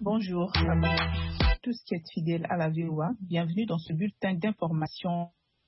Bonjour à tous qui êtes fidèles à la VOA. Bienvenue dans ce bulletin d'information.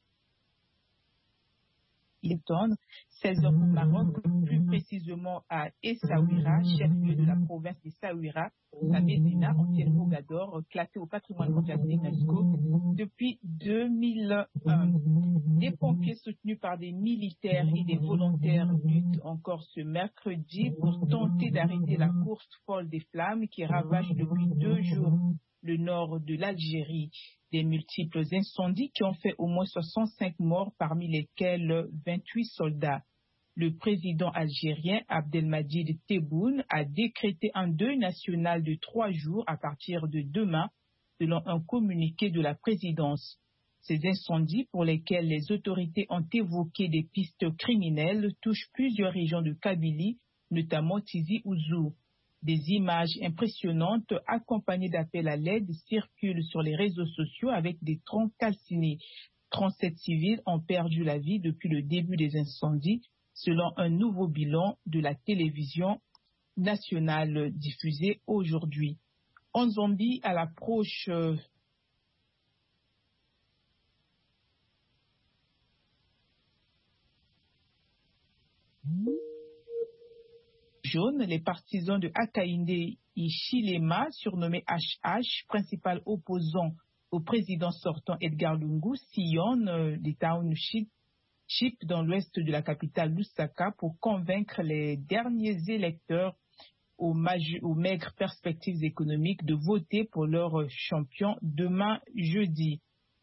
Il tourne 16 heures au Maroc, plus précisément à Essaouira, chef-lieu de la province d'Essaouira, la Médina, ancienne Mogador, classée au patrimoine mondial d'UNESCO depuis 2001. Des pompiers soutenus par des militaires et des volontaires luttent encore ce mercredi pour tenter d'arrêter la course folle des flammes qui ravage depuis 2 jours le nord de l'Algérie. Des multiples incendies qui ont fait au moins 65 morts, parmi lesquels 28 soldats. Le président algérien Abdelmadjid Tebboune a décrété un deuil national de 3 jours à partir de demain, selon un communiqué de la présidence. Ces incendies, pour lesquels les autorités ont évoqué des pistes criminelles, touchent plusieurs régions de Kabylie, notamment Tizi Ouzou. Des images impressionnantes accompagnées d'appels à l'aide circulent sur les réseaux sociaux avec des troncs calcinés. 37 civils ont perdu la vie depuis le début des incendies, selon un nouveau bilan de la télévision nationale diffusé aujourd'hui. En Zambie, à l'approche jaune, les partisans de Hakainde Hichilema, surnommé HH, principal opposant au président sortant Edgar Lungu, sillonnent des townships dans l'ouest de la capitale Lusaka pour convaincre les derniers électeurs aux maigres perspectives économiques de voter pour leur champion demain jeudi.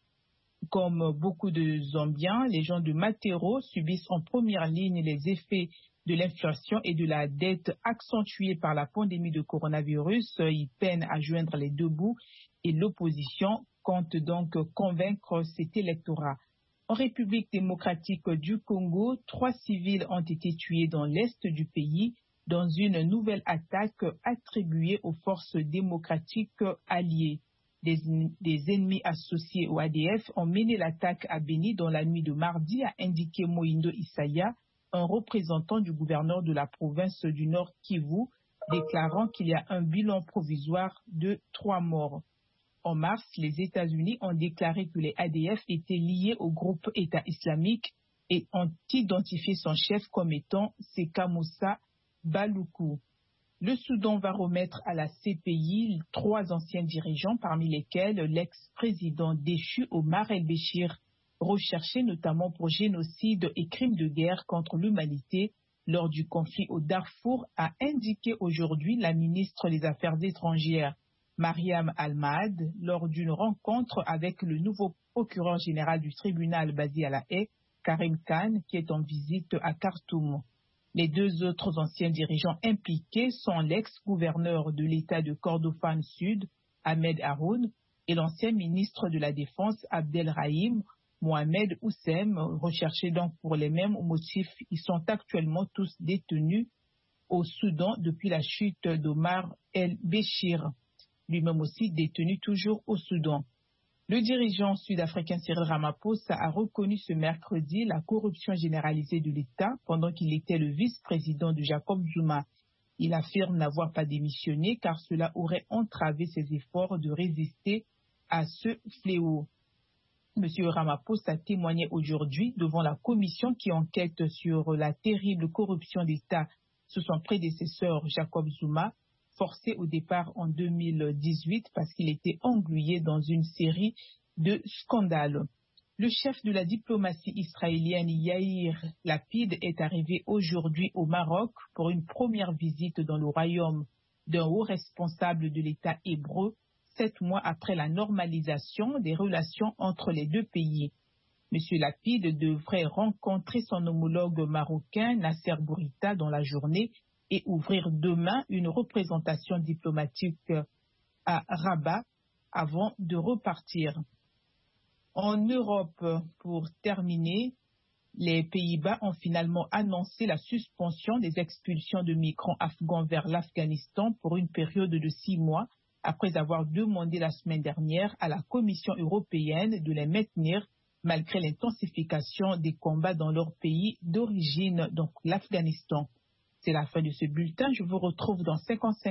Comme beaucoup de Zambiens, les gens de Matero subissent en première ligne les effets de l'inflation et de la dette accentuée par la pandémie de coronavirus. Ils peinent à joindre les deux bouts et l'opposition compte donc convaincre cet électorat. En République démocratique du Congo, 3 civils ont été tués dans l'est du pays dans une nouvelle attaque attribuée aux forces démocratiques alliées. Des ennemis associés au ADF ont mené l'attaque à Beni dans la nuit de mardi, a indiqué Moindo Isaya, un représentant du gouverneur de la province du Nord Kivu, déclarant qu'il y a un bilan provisoire de 3 morts. En mars, les États-Unis ont déclaré que les ADF étaient liés au groupe État islamique et ont identifié son chef comme étant Seka Moussa Baloukou. Le Soudan va remettre à la CPI 3 anciens dirigeants, parmi lesquels l'ex-président déchu Omar el-Béchir, recherché notamment pour génocide et crimes de guerre contre l'humanité lors du conflit au Darfour, a indiqué aujourd'hui la ministre des Affaires étrangères, Mariam Al-Mahad, lors d'une rencontre avec le nouveau procureur général du tribunal basé à La Haye, Karim Khan, qui est en visite à Khartoum. Les 2 autres anciens dirigeants impliqués sont l'ex-gouverneur de l'État de Kordofan Sud, Ahmed Haroun, et l'ancien ministre de la Défense, Abdelrahim Mohamed Oussem, recherchés donc pour les mêmes motifs. Ils sont actuellement tous détenus au Soudan depuis la chute d'Omar el-Béchir, lui-même aussi détenu toujours au Soudan. Le dirigeant sud-africain Cyril Ramaphosa a reconnu ce mercredi la corruption généralisée de l'État pendant qu'il était le vice-président de Jacob Zuma. Il affirme n'avoir pas démissionné car cela aurait entravé ses efforts de résister à ce fléau. M. Ramaphosa a témoigné aujourd'hui devant la commission qui enquête sur la terrible corruption d'État sous son prédécesseur Jacob Zuma, forcé au départ en 2018 parce qu'il était englué dans une série de scandales. Le chef de la diplomatie israélienne Yair Lapid est arrivé aujourd'hui au Maroc pour une première visite dans le royaume d'un haut responsable de l'État hébreu, 7 mois après la normalisation des relations entre les 2 pays. M. Lapid devrait rencontrer son homologue marocain Nasser Bourita dans la journée et ouvrir demain une représentation diplomatique à Rabat avant de repartir. En Europe, pour terminer, les Pays-Bas ont finalement annoncé la suspension des expulsions de migrants afghans vers l'Afghanistan pour une période de 6 mois, après avoir demandé la semaine dernière à la Commission européenne de les maintenir malgré l'intensification des combats dans leur pays d'origine, donc l'Afghanistan. C'est la fin de ce bulletin. Je vous retrouve dans 55